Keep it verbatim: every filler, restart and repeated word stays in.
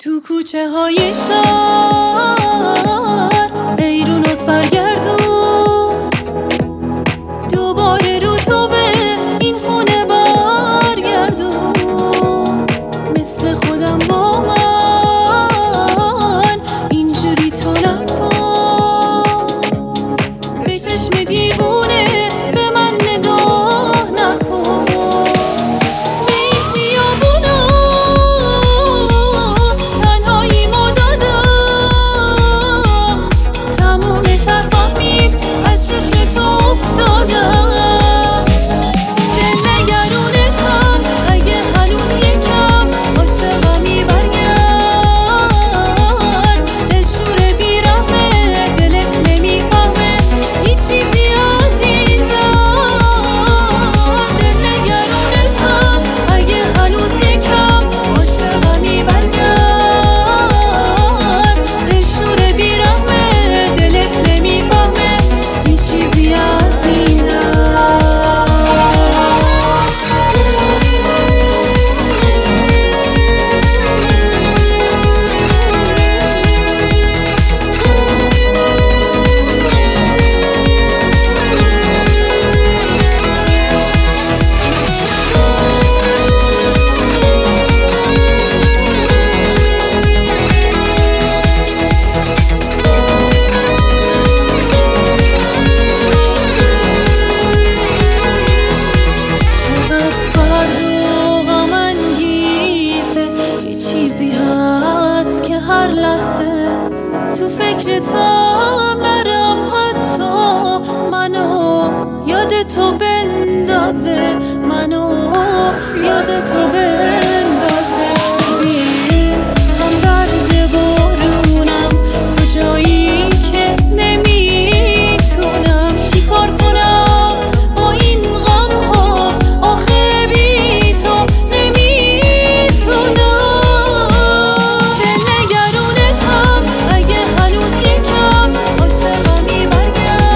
تو کوچه های شهر حیرون و سرگردون، دوباره رو تو به این خونه برگردون. مثل خودم با من اینجوری تو نکن، به چشم دیوونه به من نگاه نکن. به این خیابونا تنهایی ما دادم، تمومش هر فهمید از چشم تو افتادم. دل نگرونتم اگه هنوز یکم عاشقمی، برگرد به شور بیرحمه دلت نمیفهمه هیچ چیزی از این دل. دل نگرونتم اگه هنوز یکم عاشقمی، برگرد به شور بیرحمه دلت نمیفهمه هیچ چیزی از این دل. چقدر فرد و غم انگیزه، یه چیزی هست که هر لحظه تو فکرتم.